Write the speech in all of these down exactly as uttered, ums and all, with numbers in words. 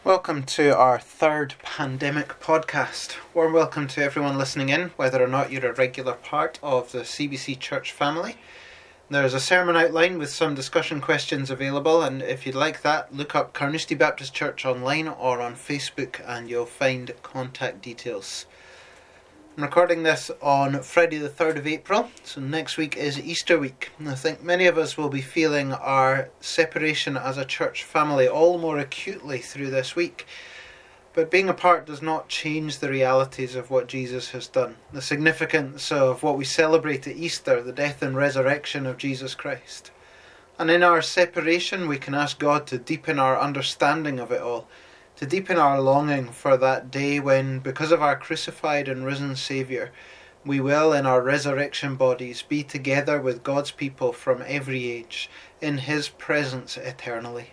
Welcome to our third pandemic podcast. Warm welcome to everyone listening in, whether or not you're a regular part of the C B C Church family. There's a sermon outline with some discussion questions available, and if you'd like that, look up Carnoustie Baptist Church online or on Facebook and you'll find contact details. I'm recording this on Friday the third of April, so next week is Easter week. And I think many of us will be feeling our separation as a church family all more acutely through this week. But being apart does not change the realities of what Jesus has done, the significance of what we celebrate at Easter, the death and resurrection of Jesus Christ. And in our separation, we can ask God to deepen our understanding of it all, to deepen our longing for that day when, because of our crucified and risen Saviour, we will, in our resurrection bodies, be together with God's people from every age, in His presence eternally.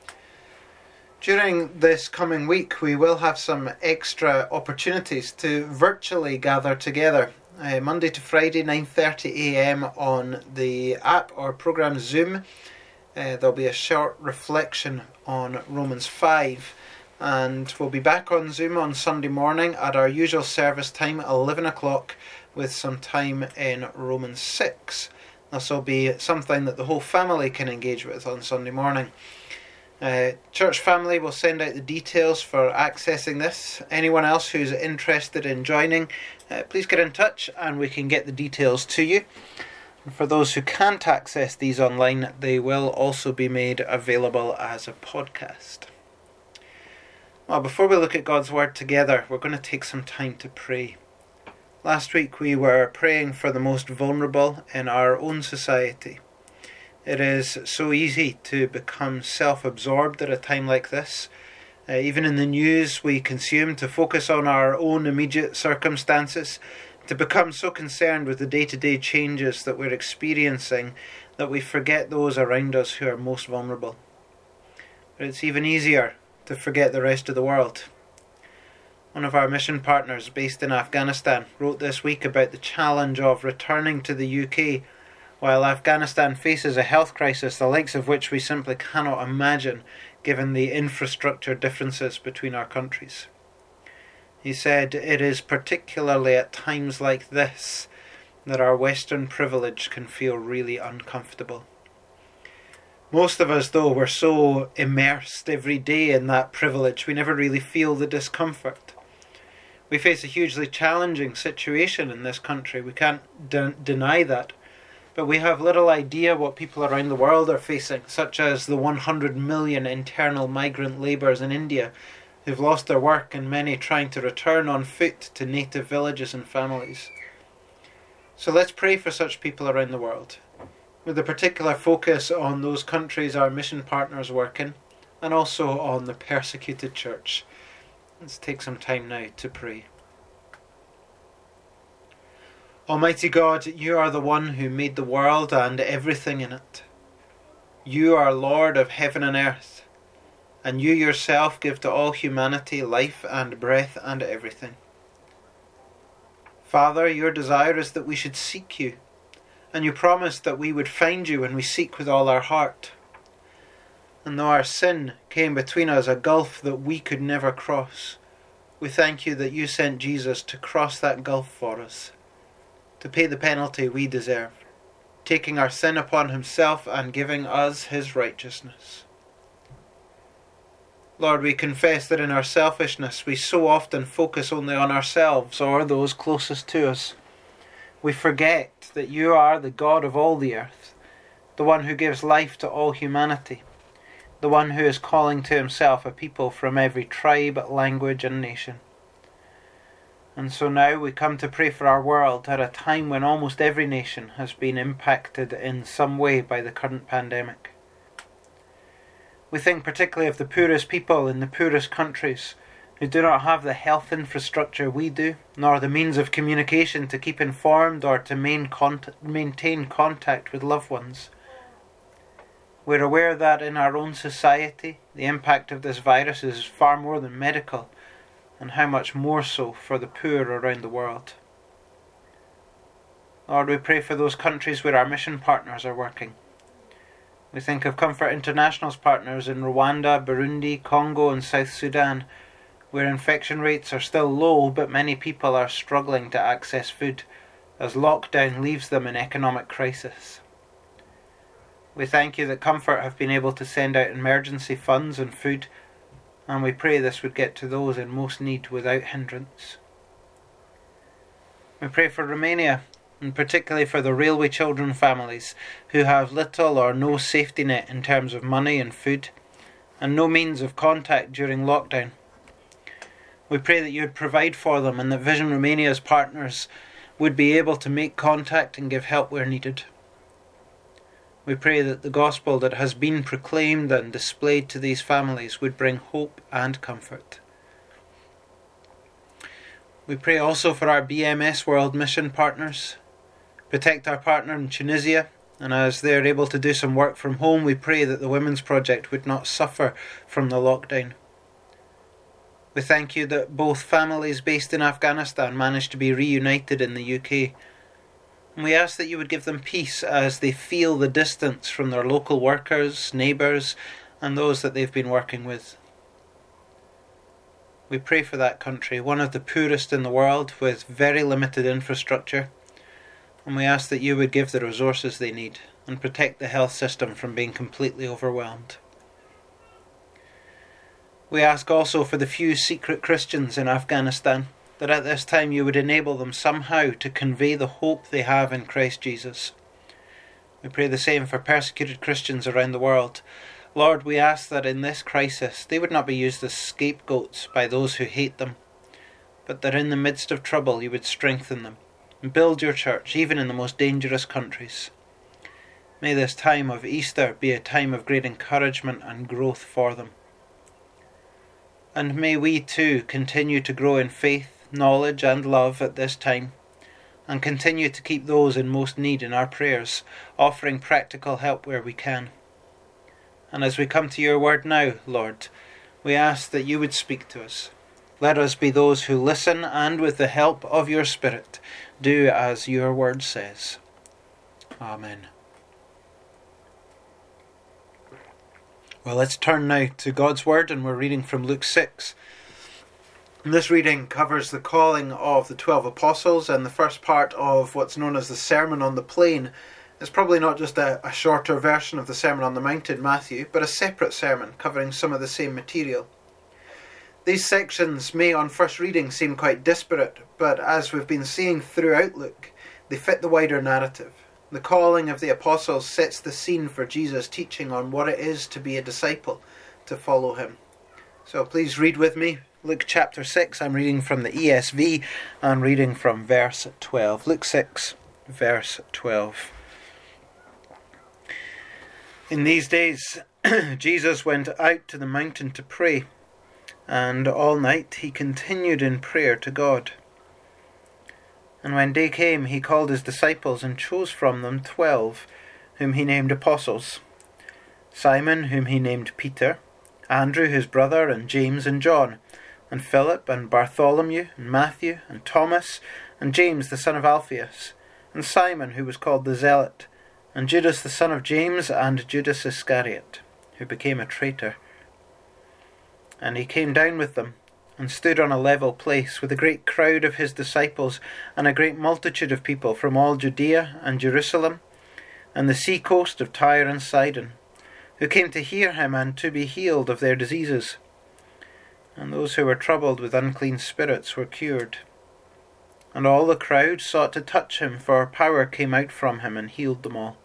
During this coming week, we will have some extra opportunities to virtually gather together. Uh, Monday to Friday, nine thirty a m on the app or programme Zoom. Uh, there'll be a short reflection on Romans five. And we'll be back on Zoom on Sunday morning at our usual service time, eleven o'clock, with some time in Romans six. This will be something that the whole family can engage with on Sunday morning. Uh, church family will send out the details for accessing this. Anyone else who's interested in joining, uh, please get in touch and we can get the details to you. And for those who can't access these online, they will also be made available as a podcast. Well, before we look at God's Word together, we're going to take some time to pray. Last week we were praying for the most vulnerable in our own society. It is so easy to become self-absorbed at a time like this. Uh, even in the news we consume, to focus on our own immediate circumstances, to become so concerned with the day-to-day changes that we're experiencing that we forget those around us who are most vulnerable. But it's even easier to forget the rest of the world. One of our mission partners based in Afghanistan wrote this week about the challenge of returning to the U K while Afghanistan faces a health crisis the likes of which we simply cannot imagine given the infrastructure differences between our countries. He said, "It is particularly at times like this that our Western privilege can feel really uncomfortable." Most of us, though, we're so immersed every day in that privilege, we never really feel the discomfort. We face a hugely challenging situation in this country. We can't de- deny that. But we have little idea what people around the world are facing, such as the one hundred million internal migrant labourers in India who've lost their work and many trying to return on foot to native villages and families. So let's pray for such people around the world, with a particular focus on those countries our mission partners work in, and also on the persecuted church. Let's take some time now to pray. Almighty God, you are the one who made the world and everything in it. You are Lord of heaven and earth, and you yourself give to all humanity life and breath and everything. Father, your desire is that we should seek you, and you promised that we would find you when we seek with all our heart. And though our sin came between us, a gulf that we could never cross, we thank you that you sent Jesus to cross that gulf for us, to pay the penalty we deserve, taking our sin upon himself and giving us his righteousness. Lord, we confess that in our selfishness we so often focus only on ourselves or those closest to us. We forget that you are the God of all the earth, the one who gives life to all humanity, the one who is calling to himself a people from every tribe, language and nation. And so now we come to pray for our world at a time when almost every nation has been impacted in some way by the current pandemic. We think particularly of the poorest people in the poorest countries who do not have the health infrastructure we do, nor the means of communication to keep informed or to main contact, maintain contact with loved ones. We're aware that in our own society, the impact of this virus is far more than medical, and how much more so for the poor around the world. Lord, we pray for those countries where our mission partners are working. We think of Comfort International's partners in Rwanda, Burundi, Congo and South Sudan, where infection rates are still low but many people are struggling to access food as lockdown leaves them in economic crisis. We thank you that Comfort have been able to send out emergency funds and food, and we pray this would get to those in most need without hindrance. We pray for Romania, and particularly for the railway children families who have little or no safety net in terms of money and food, and no means of contact during lockdown. We pray that you would provide for them and that Vision Romania's partners would be able to make contact and give help where needed. We pray that the gospel that has been proclaimed and displayed to these families would bring hope and comfort. We pray also for our B M S World Mission partners. Protect our partner in Tunisia, and as they are able to do some work from home, we pray that the Women's Project would not suffer from the lockdown. We thank you that both families based in Afghanistan managed to be reunited in the U K. And we ask that you would give them peace as they feel the distance from their local workers, neighbours, and those that they've been working with. We pray for that country, one of the poorest in the world, with very limited infrastructure. And we ask that you would give the resources they need and protect the health system from being completely overwhelmed. We ask also for the few secret Christians in Afghanistan, that at this time you would enable them somehow to convey the hope they have in Christ Jesus. We pray the same for persecuted Christians around the world. Lord, we ask that in this crisis they would not be used as scapegoats by those who hate them, but that in the midst of trouble you would strengthen them and build your church even in the most dangerous countries. May this time of Easter be a time of great encouragement and growth for them. And may we too continue to grow in faith, knowledge and love at this time, and continue to keep those in most need in our prayers, offering practical help where we can. And as we come to your word now, Lord, we ask that you would speak to us. Let us be those who listen and with the help of your Spirit do as your word says. Amen. Well, let's turn now to God's word, and we're reading from Luke six. This reading covers the calling of the twelve apostles and the first part of what's known as the Sermon on the Plain. It's probably not just a, a shorter version of the Sermon on the Mount in Matthew, but a separate sermon covering some of the same material. These sections may on first reading seem quite disparate, but as we've been seeing throughout Luke, they fit the wider narrative. The calling of the apostles sets the scene for Jesus' teaching on what it is to be a disciple, to follow him. So please read with me. Luke chapter six, I'm reading from the E S V and reading from verse twelve. Luke six, verse twelve. In these days, Jesus went out to the mountain to pray, and all night he continued in prayer to God. And when day came, he called his disciples and chose from them twelve, whom he named apostles: Simon, whom he named Peter, Andrew his brother, and James and John, and Philip, and Bartholomew, and Matthew, and Thomas, and James the son of Alphaeus, and Simon, who was called the Zealot, and Judas the son of James, and Judas Iscariot, who became a traitor. And he came down with them, and stood on a level place with a great crowd of his disciples, and a great multitude of people from all Judea and Jerusalem, and the sea coast of Tyre and Sidon, who came to hear him and to be healed of their diseases. And those who were troubled with unclean spirits were cured. And all the crowd sought to touch him, for power came out from him and healed them all.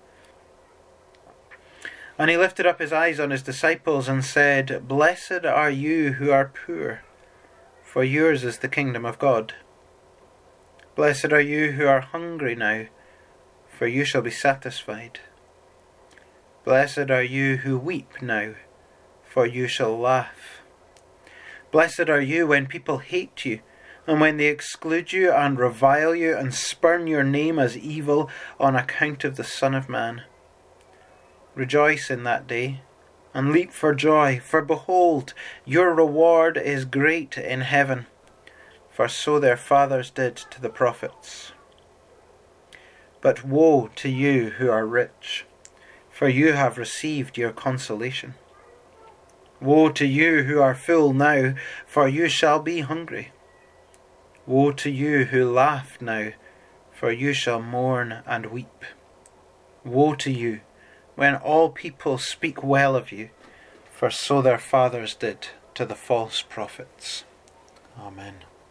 And he lifted up his eyes on his disciples and said, Blessed are you who are poor, for yours is the kingdom of God. Blessed are you who are hungry now, for you shall be satisfied. Blessed are you who weep now, for you shall laugh. Blessed are you when people hate you, and when they exclude you and revile you and spurn your name as evil on account of the Son of Man. Rejoice in that day, and leap for joy, for behold, your reward is great in heaven, for so their fathers did to the prophets. But woe to you who are rich, for you have received your consolation. Woe to you who are full now, for you shall be hungry. Woe to you who laugh now, for you shall mourn and weep. Woe to you when all people speak well of you, for so their fathers did to the false prophets. Amen.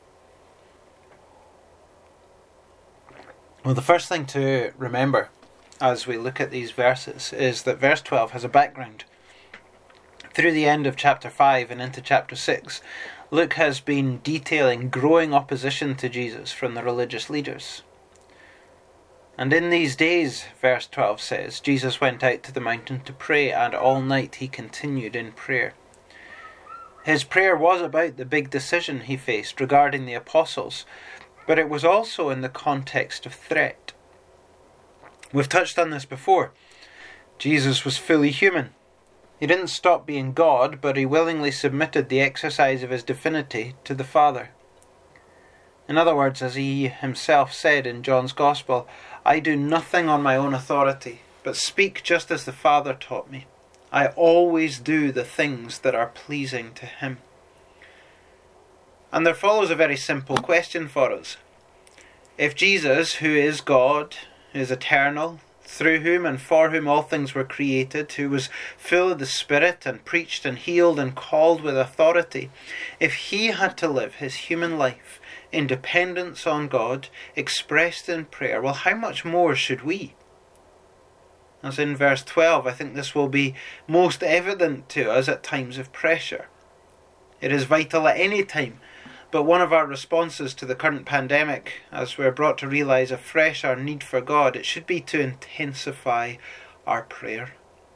Well, the first thing to remember as we look at these verses is that verse twelve has a background. Through the end of chapter five and into chapter six, Luke has been detailing growing opposition to Jesus from the religious leaders. And in these days, verse twelve says, Jesus went out to the mountain to pray, and all night he continued in prayer. His prayer was about the big decision he faced regarding the apostles, but it was also in the context of threat. We've touched on this before. Jesus was fully human. He didn't stop being God, but he willingly submitted the exercise of his divinity to the Father. In other words, as he himself said in John's Gospel, I do nothing on my own authority, but speak just as the Father taught me. I always do the things that are pleasing to him. And there follows a very simple question for us. If Jesus, who is God, who is eternal, through whom and for whom all things were created, who was full of the Spirit and preached and healed and called with authority, if he had to live his human life in dependence on God, expressed in prayer, well, how much more should we? As in verse twelve, I think this will be most evident to us at times of pressure. It is vital at any time, but one of our responses to the current pandemic, as we're brought to realise afresh our need for God, it should be to intensify our prayer.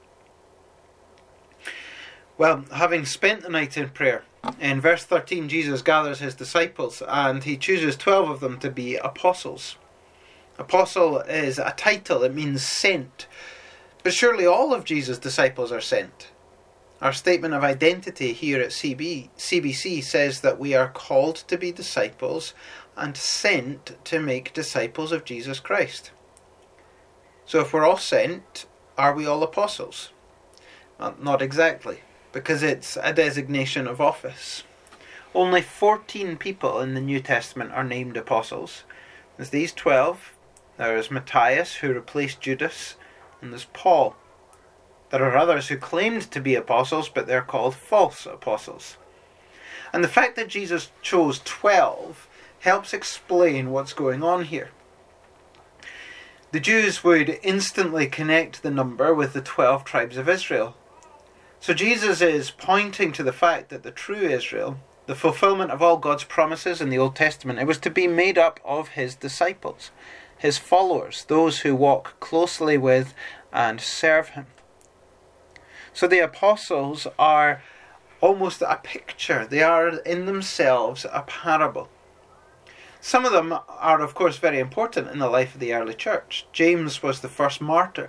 Well, having spent the night in prayer, in verse thirteen Jesus gathers his disciples and he chooses twelve of them to be apostles. Apostle is a title, it means sent. But surely all of Jesus' disciples are sent. Our statement of identity here at C B C says that we are called to be disciples and sent to make disciples of Jesus Christ. So if we're all sent, are we all apostles? Well, not exactly, because it's a designation of office. Only fourteen people in the New Testament are named apostles. There's these twelve, there's Matthias who replaced Judas, and there's Paul. There are others who claimed to be apostles, but they're called false apostles. And the fact that Jesus chose twelve helps explain what's going on here. The Jews would instantly connect the number with the twelve tribes of Israel. So Jesus is pointing to the fact that the true Israel, the fulfillment of all God's promises in the Old Testament, it was to be made up of his disciples, his followers, those who walk closely with and serve him. So the apostles are almost a picture. They are in themselves a parable. Some of them are, of course, very important in the life of the early church. James was the first martyr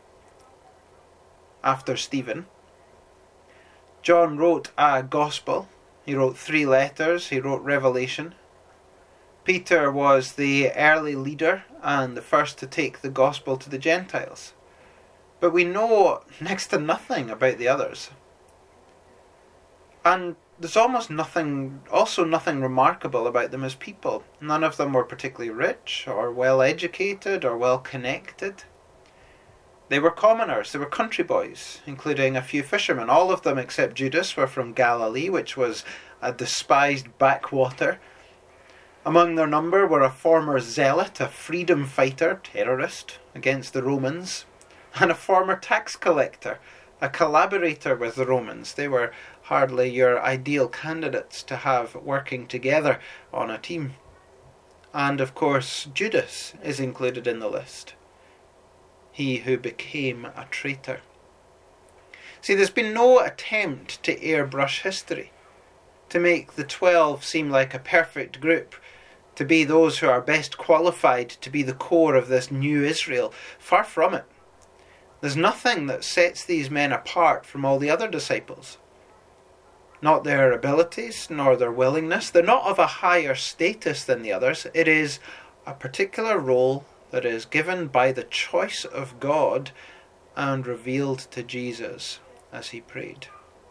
after Stephen. John wrote a gospel. He wrote three letters. He wrote Revelation. Peter was the early leader and the first to take the gospel to the Gentiles. But we know next to nothing about the others. And there's almost nothing, also nothing remarkable about them as people. None of them were particularly rich or well educated or well connected. They were commoners, they were country boys, including a few fishermen. All of them except Judas were from Galilee, which was a despised backwater. Among their number were a former zealot, a freedom fighter, terrorist against the Romans, and a former tax collector, a collaborator with the Romans. They were hardly your ideal candidates to have working together on a team. And of course, Judas is included in the list. He who became a traitor. See, there's been no attempt to airbrush history, to make the twelve seem like a perfect group, to be those who are best qualified to be the core of this new Israel. Far from it. There's nothing that sets these men apart from all the other disciples. Not their abilities, nor their willingness. They're not of a higher status than the others. It is a particular role that is given by the choice of God and revealed to Jesus as he prayed.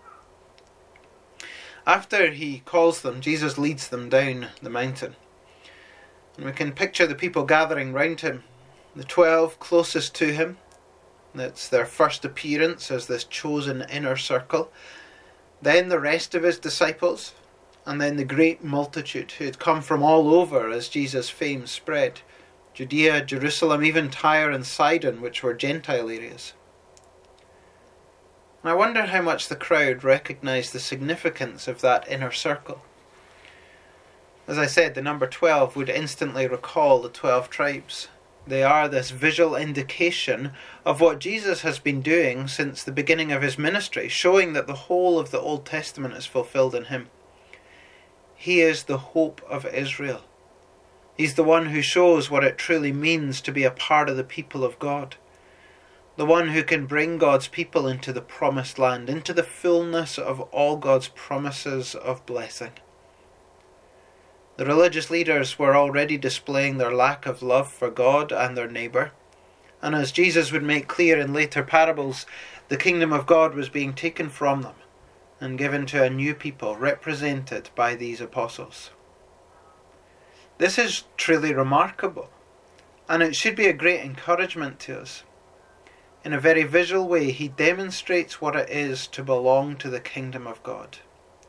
After he calls them, Jesus leads them down the mountain. And we can picture the people gathering round him, the twelve closest to him. That's their first appearance as this chosen inner circle. Then the rest of his disciples, and then the great multitude who had come from all over as Jesus' fame spread. Judea, Jerusalem, even Tyre and Sidon, which were Gentile areas. And I wonder how much the crowd recognised the significance of that inner circle. As I said, the number twelve would instantly recall the twelve tribes. They are this visual indication of what Jesus has been doing since the beginning of his ministry, showing that the whole of the Old Testament is fulfilled in him. He is the hope of Israel. He's the one who shows what it truly means to be a part of the people of God. The one who can bring God's people into the promised land, into the fullness of all God's promises of blessing. The religious leaders were already displaying their lack of love for God and their neighbour. And as Jesus would make clear in later parables, the kingdom of God was being taken from them and given to a new people represented by these apostles. This is truly remarkable, and it should be a great encouragement to us. In a very visual way, he demonstrates what it is to belong to the kingdom of God.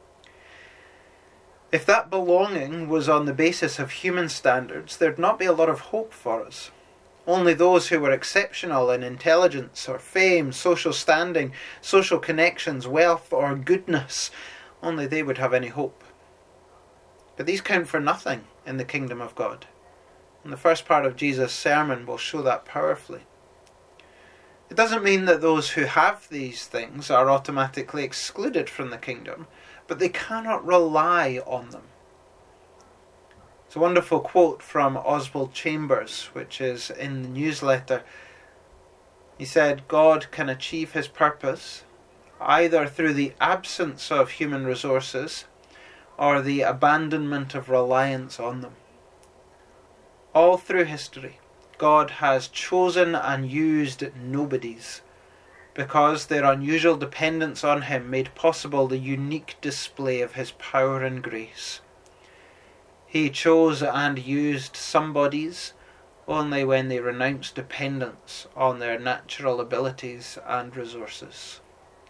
If that belonging was on the basis of human standards, there'd not be a lot of hope for us. Only those who were exceptional in intelligence or fame, social standing, social connections, wealth or goodness, only they would have any hope. But these count for nothing in the kingdom of God. And the first part of Jesus' sermon will show that powerfully. It doesn't mean that those who have these things are automatically excluded from the kingdom, but they cannot rely on them. It's a wonderful quote from Oswald Chambers, which is in the newsletter. He said, God can achieve his purpose either through the absence of human resources or the abandonment of reliance on them. All through history, God has chosen and used nobodies because their unusual dependence on him made possible the unique display of his power and grace. He chose and used somebodies only when they renounced dependence on their natural abilities and resources.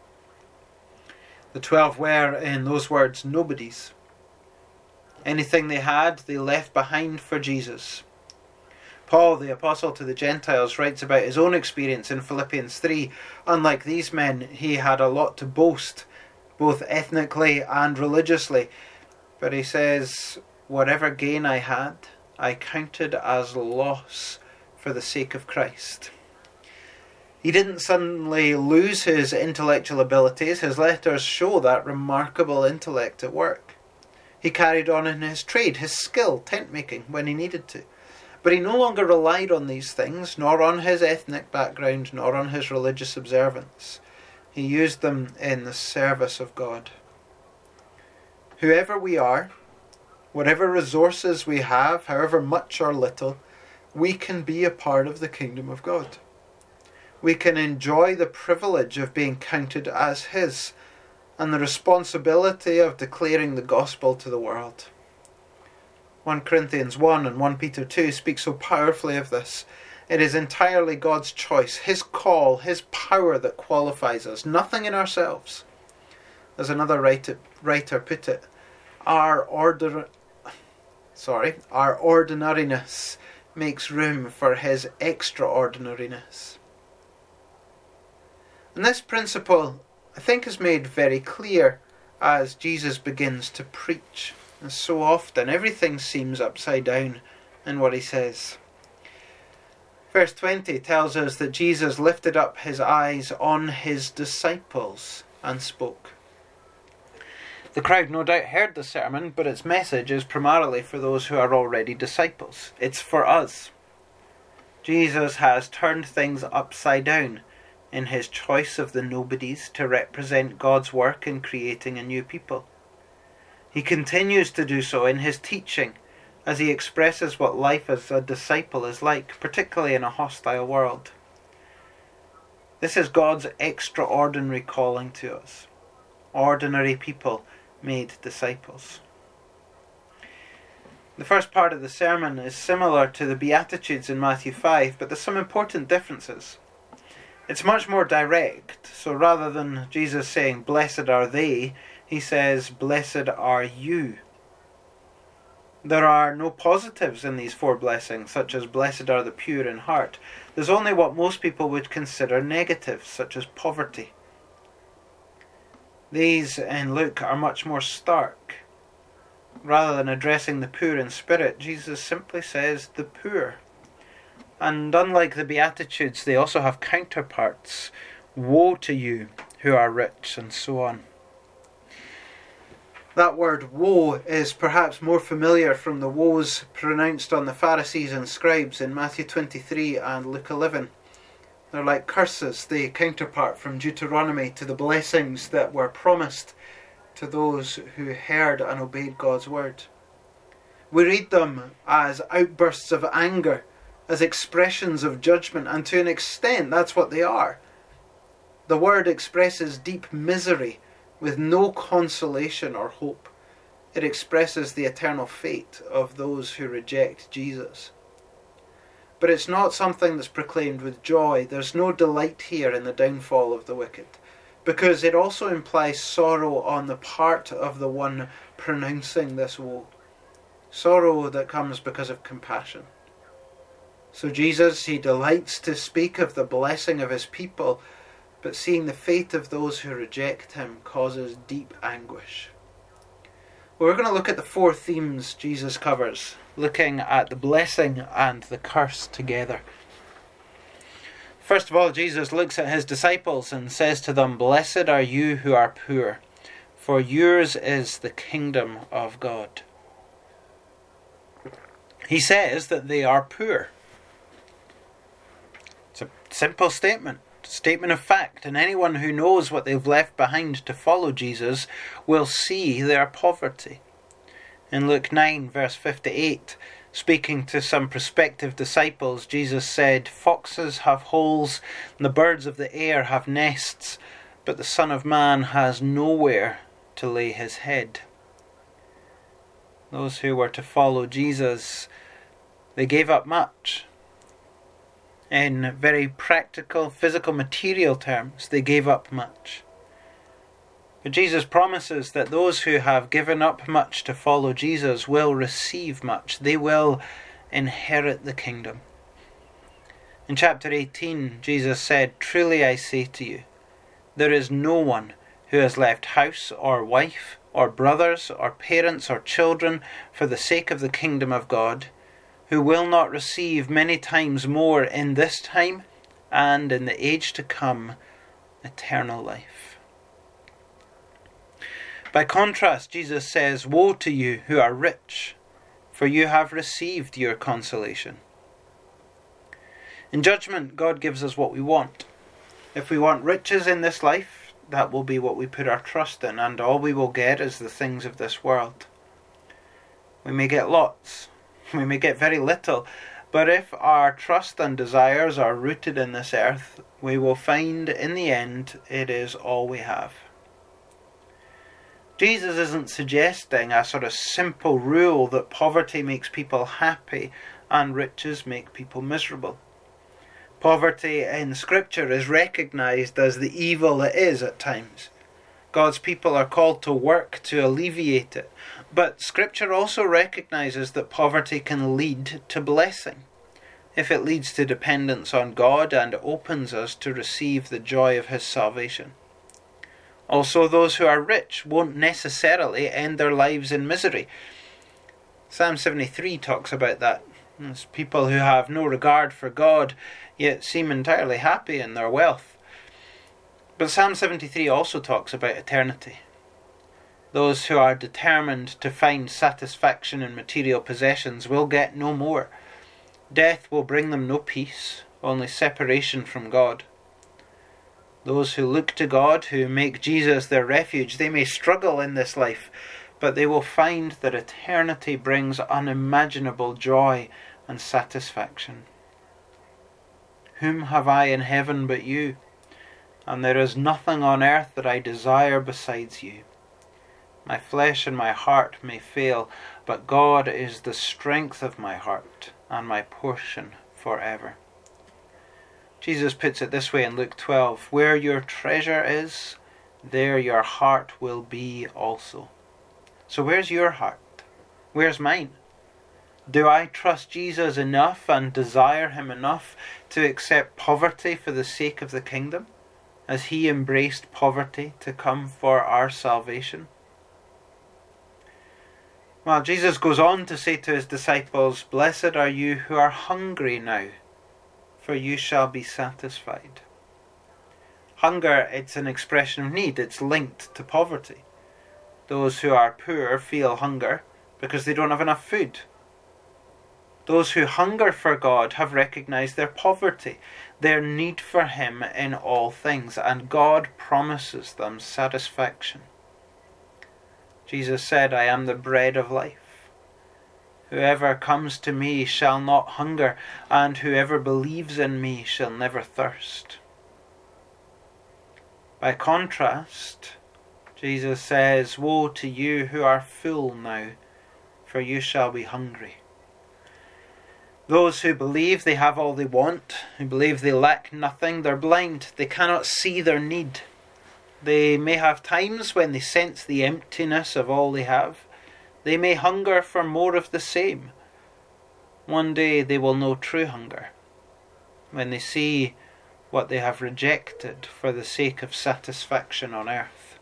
The twelve were, in those words, nobodies. Anything they had, they left behind for Jesus. Paul, the apostle to the Gentiles, writes about his own experience in Philippians three. Unlike these men, he had a lot to boast, both ethnically and religiously. But he says, whatever gain I had, I counted as loss for the sake of Christ. He didn't suddenly lose his intellectual abilities. His letters show that remarkable intellect at work. He carried on in his trade, his skill, tent making, when he needed to. But he no longer relied on these things, nor on his ethnic background, nor on his religious observance. He used them in the service of God. Whoever we are, whatever resources we have, however much or little, we can be a part of the kingdom of God. We can enjoy the privilege of being counted as his, and the responsibility of declaring the gospel to the world. First Corinthians one and First Peter two speak so powerfully of this. It is entirely God's choice, his call, his power that qualifies us, nothing in ourselves. As another writer, writer put it, our order, sorry, our ordinariness makes room for his extraordinariness. And this principle, I think, is made very clear as Jesus begins to preach. And so often everything seems upside down in what he says. Verse twenty tells us that Jesus lifted up his eyes on his disciples and spoke. The crowd no doubt heard the sermon, but its message is primarily for those who are already disciples. It's for us. Jesus has turned things upside down in his choice of the nobodies to represent God's work in creating a new people. He continues to do so in his teaching as he expresses what life as a disciple is like, particularly in a hostile world. This is God's extraordinary calling to us. Ordinary people made disciples. The first part of the sermon is similar to the Beatitudes in Matthew five, but there's some important differences. It's much more direct, so rather than Jesus saying, "Blessed are they," he says, "Blessed are you." There are no positives in these four blessings, such as "Blessed are the pure in heart." There's only what most people would consider negatives, such as poverty. These in Luke are much more stark. Rather than addressing the poor in spirit, Jesus simply says the poor. And unlike the Beatitudes, they also have counterparts. Woe to you who are rich, and so on. That word woe is perhaps more familiar from the woes pronounced on the Pharisees and scribes in Matthew twenty-three and Luke eleven. They're like curses, the counterpart from Deuteronomy to the blessings that were promised to those who heard and obeyed God's word. We read them as outbursts of anger, as expressions of judgment, and to an extent that's what they are. The word expresses deep misery with no consolation or hope. It expresses the eternal fate of those who reject Jesus. But it's not something that's proclaimed with joy. There's no delight here in the downfall of the wicked, because it also implies sorrow on the part of the one pronouncing this woe. Sorrow that comes because of compassion. So Jesus, he delights to speak of the blessing of his people, but seeing the fate of those who reject him causes deep anguish. Well, we're going to look at the four themes Jesus covers, looking at the blessing and the curse together. First of all, Jesus looks at his disciples and says to them, "Blessed are you who are poor, for yours is the kingdom of God." He says that they are poor. It's a simple statement. Statement of fact, and anyone who knows what they've left behind to follow Jesus will see their poverty. In Luke nine verse fifty-eight, speaking to some prospective disciples, Jesus said, "Foxes have holes, and the birds of the air have nests, but the Son of Man has nowhere to lay his head." Those who were to follow Jesus, they gave up much. In very practical, physical, material terms, they gave up much. But Jesus promises that those who have given up much to follow Jesus will receive much. They will inherit the kingdom. In chapter eighteen, Jesus said, "Truly I say to you, there is no one who has left house or wife or brothers or parents or children for the sake of the kingdom of God, who will not receive many times more in this time and in the age to come eternal life." By contrast, Jesus says, "Woe to you who are rich, for you have received your consolation." In judgment, God gives us what we want. If we want riches in this life, that will be what we put our trust in, and all we will get is the things of this world. We may get lots. We may get very little, but if our trust and desires are rooted in this earth, we will find in the end it is all we have. Jesus isn't suggesting a sort of simple rule that poverty makes people happy and riches make people miserable. Poverty in Scripture is recognised as the evil it is at times. God's people are called to work to alleviate it. But Scripture also recognises that poverty can lead to blessing, if it leads to dependence on God and opens us to receive the joy of his salvation. Also, those who are rich won't necessarily end their lives in misery. Psalm seventy-three talks about that. It's people who have no regard for God, yet seem entirely happy in their wealth. But Psalm seventy-three also talks about eternity. Those who are determined to find satisfaction in material possessions will get no more. Death will bring them no peace, only separation from God. Those who look to God, who make Jesus their refuge, they may struggle in this life, but they will find that eternity brings unimaginable joy and satisfaction. Whom have I in heaven but you? and there is nothing on earth that I desire besides you. My flesh and my heart may fail, but God is the strength of my heart and my portion forever. Jesus puts it this way in Luke twelve, where your treasure is, there your heart will be also. So where's your heart? Where's mine? Do I trust Jesus enough and desire him enough to accept poverty for the sake of the kingdom, as he embraced poverty to come for our salvation? Well, Jesus goes on to say to his disciples, blessed are you who are hungry now, for you shall be satisfied. Hunger, it's an expression of need. It's linked to poverty. Those who are poor feel hunger because they don't have enough food. Those who hunger for God have recognized their poverty, their need for him in all things, and God promises them satisfaction. Jesus said, I am the bread of life. Whoever comes to me shall not hunger, and whoever believes in me shall never thirst. By contrast, Jesus says, woe to you who are full now, for you shall be hungry. Those who believe they have all they want, who believe they lack nothing, they're blind. They cannot see their need. They may have times when they sense the emptiness of all they have. They may hunger for more of the same. One day they will know true hunger, when they see what they have rejected for the sake of satisfaction on earth.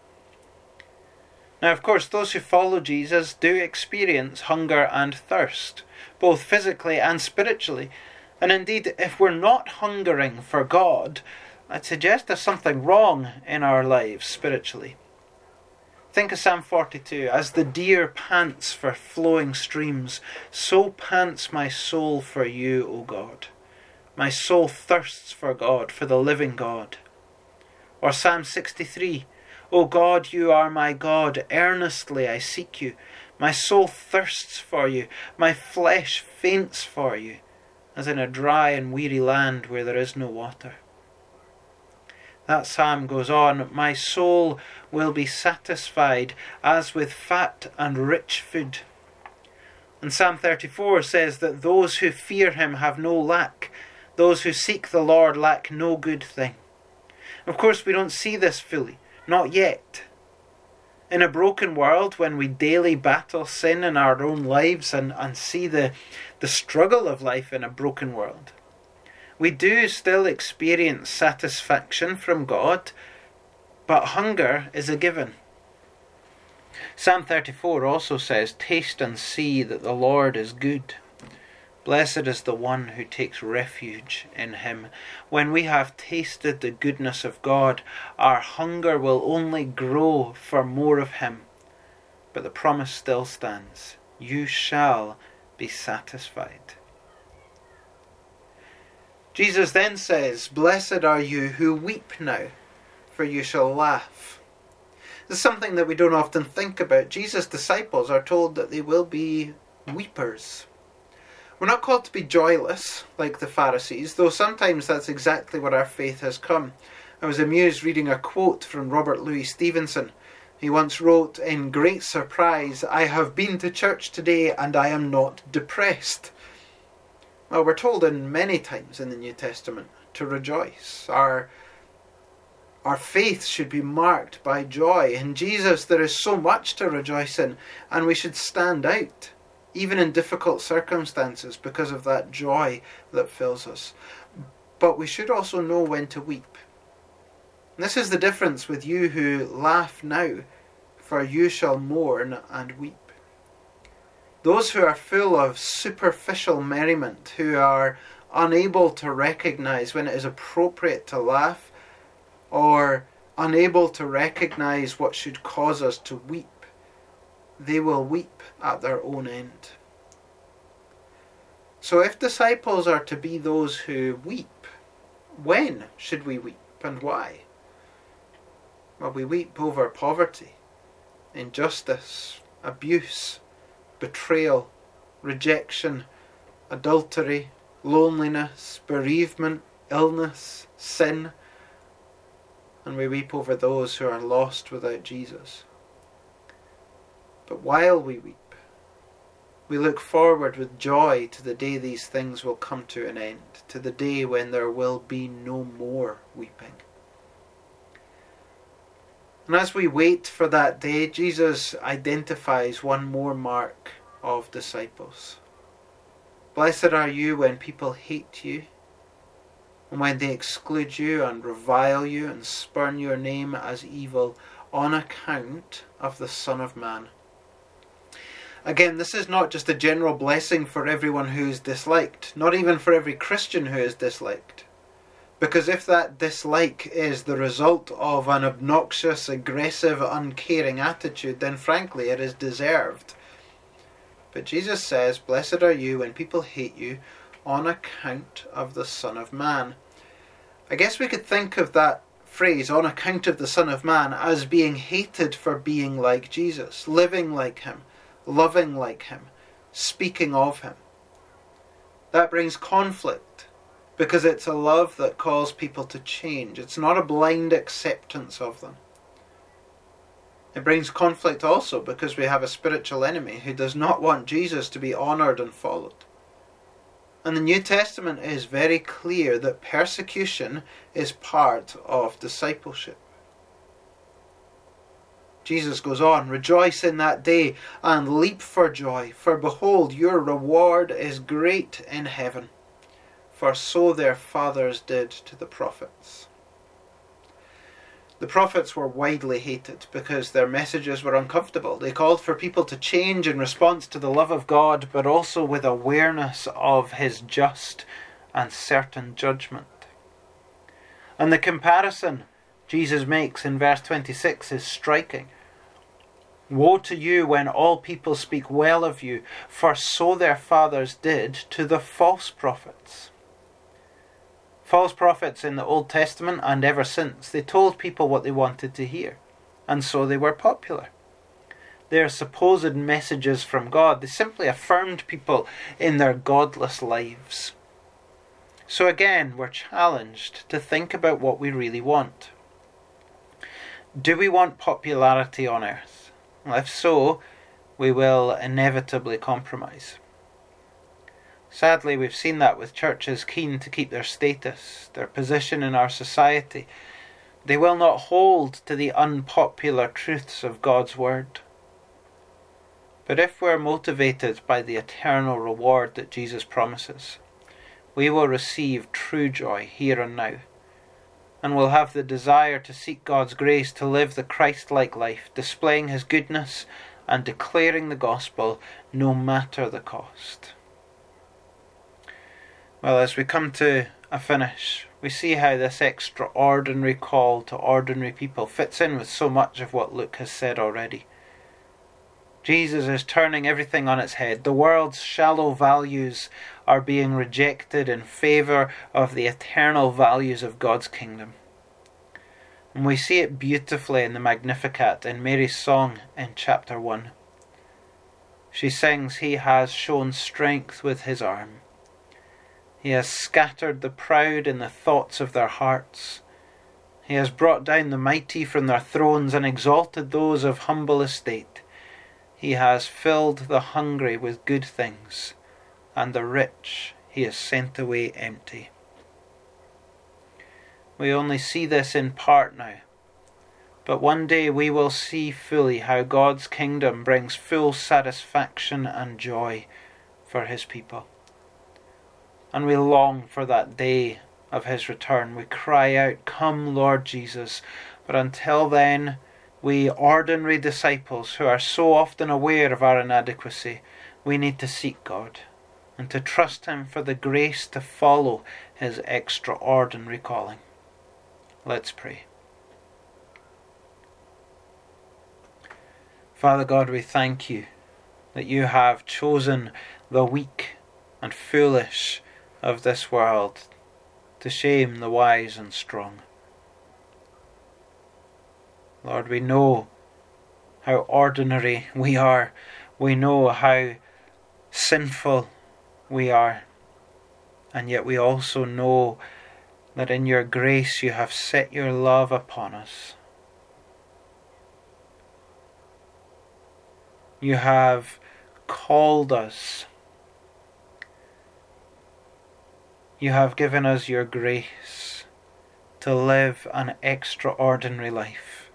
Now, of course, those who follow Jesus do experience hunger and thirst, both physically and spiritually. And indeed, if we're not hungering for God, I'd suggest there's something wrong in our lives spiritually. Think of Psalm forty-two. As the deer pants for flowing streams, so pants my soul for you, O God. My soul thirsts for God, for the living God. Or Psalm sixty-three. O God, you are my God. Earnestly I seek you. My soul thirsts for you. My flesh faints for you, as in a dry and weary land where there is no water. That psalm goes on, my soul will be satisfied as with fat and rich food. And Psalm thirty-four says that those who fear him have no lack. Those who seek the Lord lack no good thing. Of course, we don't see this fully. Not yet. In a broken world, when we daily battle sin in our own lives and, and see the, the struggle of life in a broken world, we do still experience satisfaction from God, but hunger is a given. Psalm thirty-four also says, taste and see that the Lord is good. Blessed is the one who takes refuge in him. When we have tasted the goodness of God, our hunger will only grow for more of him. But the promise still stands. You shall be satisfied. Jesus then says, blessed are you who weep now, for you shall laugh. This is something that we don't often think about. Jesus' disciples are told that they will be weepers. We're not called to be joyless, like the Pharisees, though sometimes that's exactly where our faith has come. I was amused reading a quote from Robert Louis Stevenson. He once wrote, in great surprise, I have been to church today and I am not depressed. Well, we're told in many times in the New Testament to rejoice. Our, our faith should be marked by joy. In Jesus there is so much to rejoice in, and we should stand out, even in difficult circumstances, because of that joy that fills us. But we should also know when to weep. And this is the difference with you who laugh now, for you shall mourn and weep. Those who are full of superficial merriment, who are unable to recognize when it is appropriate to laugh, or unable to recognize what should cause us to weep, they will weep at their own end. So if disciples are to be those who weep, when should we weep and why? Well, we weep over poverty, injustice, abuse, betrayal, rejection, adultery, loneliness, bereavement, illness, sin. and we weep over those who are lost without Jesus. But while we weep, we look forward with joy to the day these things will come to an end, to the day when there will be no more weeping. And as we wait for that day, Jesus identifies one more mark of disciples. Blessed are you when people hate you, and when they exclude you and revile you and spurn your name as evil on account of the Son of Man. Again, this is not just a general blessing for everyone who is disliked, not even for every Christian who is disliked. Because if that dislike is the result of an obnoxious, aggressive, uncaring attitude, then frankly it is deserved. But Jesus says, blessed are you when people hate you on account of the Son of Man. I guess we could think of that phrase, on account of the Son of Man, as being hated for being like Jesus, living like him, loving like him, speaking of him. That brings conflict, because it's a love that calls people to change. It's not a blind acceptance of them. It brings conflict also because we have a spiritual enemy who does not want Jesus to be honoured and followed. And the New Testament is very clear that persecution is part of discipleship. Jesus goes on, rejoice in that day and leap for joy, for behold, your reward is great in heaven, for so their fathers did to the prophets. The prophets were widely hated because their messages were uncomfortable. They called for people to change in response to the love of God, but also with awareness of his just and certain judgment. And the comparison Jesus makes in verse twenty-six is striking. Woe to you when all people speak well of you, for so their fathers did to the false prophets. False prophets in the Old Testament and ever since, they told people what they wanted to hear, and so they were popular. Their supposed messages from God, they simply affirmed people in their godless lives. So again, we're challenged to think about what we really want. Do we want popularity on earth? Well, if so, we will inevitably compromise. Sadly, we've seen that with churches keen to keep their status, their position in our society. They will not hold to the unpopular truths of God's word. But if we're motivated by the eternal reward that Jesus promises, we will receive true joy here and now, and will have the desire to seek God's grace to live the Christ-like life, displaying his goodness and declaring the gospel no matter the cost. Well, as we come to a finish, we see how this extraordinary call to ordinary people fits in with so much of what Luke has said already. Jesus is turning everything on its head. The world's shallow values are being rejected in favour of the eternal values of God's kingdom. And we see it beautifully in the Magnificat in Mary's song in chapter one. She sings, he has shown strength with his arm. He has scattered the proud in the thoughts of their hearts. He has brought down the mighty from their thrones and exalted those of humble estate. He has filled the hungry with good things, and the rich he has sent away empty. We only see this in part now, but one day we will see fully how God's kingdom brings full satisfaction and joy for his people. And we long for that day of his return. We cry out, come Lord Jesus. But until then, we ordinary disciples who are so often aware of our inadequacy, we need to seek God and to trust him for the grace to follow his extraordinary calling. Let's pray. Father God, we thank you that you have chosen the weak and foolish of this world to shame the wise and strong. Lord, we know how ordinary we are. We know how sinful we are. And yet we also know that in your grace you have set your love upon us. You have called us. You have given us your grace to live an extraordinary life.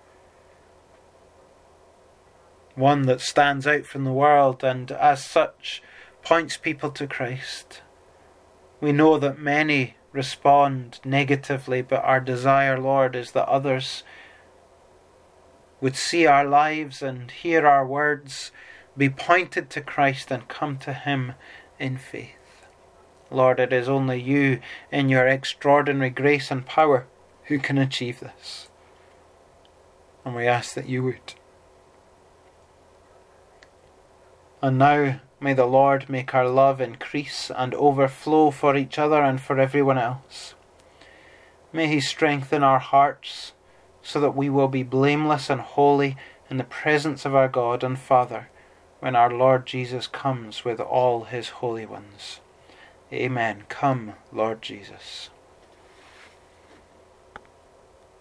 One that stands out from the world and as such points people to Christ. We know that many respond negatively, but our desire, Lord, is that others would see our lives and hear our words, be pointed to Christ and come to Him in faith. Lord, it is only you in your extraordinary grace and power who can achieve this. And we ask that you would. And now may the Lord make our love increase and overflow for each other and for everyone else. May He strengthen our hearts so that we will be blameless and holy in the presence of our God and Father when our Lord Jesus comes with all His holy ones. Amen. Come, Lord Jesus.